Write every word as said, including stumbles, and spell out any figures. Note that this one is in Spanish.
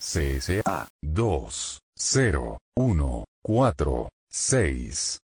C S A dos cero uno cuatro seis